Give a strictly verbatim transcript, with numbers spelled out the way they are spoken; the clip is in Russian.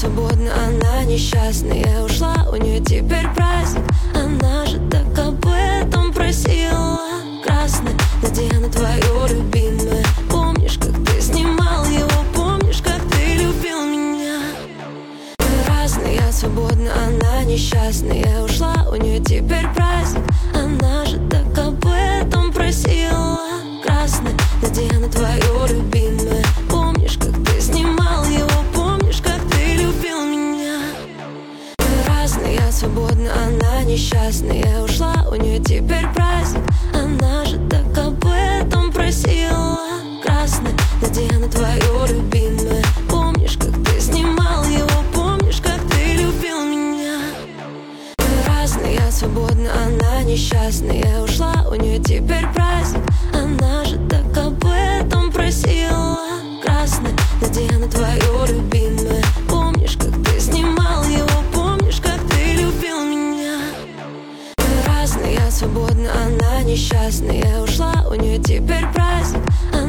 свободна, она несчастна. Я ушла, у нее теперь праздник. Она же так об этом просила. Красная Надежда твою любимая. Помнишь, как ты снимал его? Помнишь, как ты любил меня? Мы разные, я свободна, она несчастна. Я ушла, у нее теперь праздник. Она же так об этом просила. Красная Надежда твою любимая. Помнишь, как ты снимал его? Помнишь, как ты любил меня? Мы разные, я свободна, она несчастна. Я ушла, у нее теперь праздник. Она же так об этом просила. Красная Надежда твою любимая. Помнишь, как ты снимал его? Помнишь, как ты любил меня? Мы разные, я свободна, она несчастна. Я ушла, у нее теперь праздник. Она же так об этом просила. Красная Надежда твою любимая. Помнишь, как ты снимал его? Помнишь, как ты любил меня? Мы разные, я свободна, она несчастна. Я ушла, у нее теперь праздник.